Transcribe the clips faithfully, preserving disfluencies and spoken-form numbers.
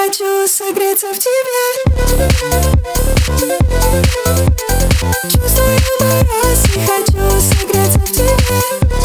хочу согреться в тебе. Чувствую мороз и хочу согреться в тебе.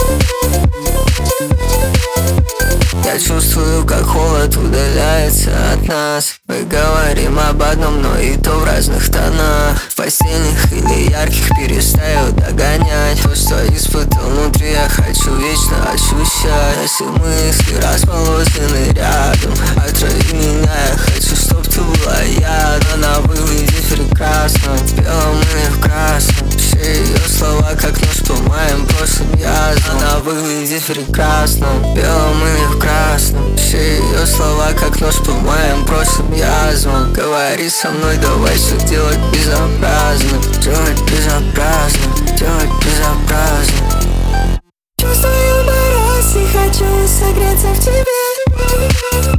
Я чувствую, как холод удаляется от нас. Мы говорим об одном, но и то в разных тонах. В постельных или ярких перестаю догонять. То, что испытал внутри, я хочу вечно ощущать. Если мысли расположены рядом, отрави меня, я хочу, чтоб ты была ядом. Она выглядит прекрасно, в белом или в красном. Все ее слова, как нож по моим прошлым язвам. Она выглядит прекрасно, в белом или в красном. Все ее слова, как нож по моим прошлым язвам. Говори со мной, давай все делать безобразно. Делать безобразно, делать безобразно. Чувствую мороз и хочу согреться в тебе.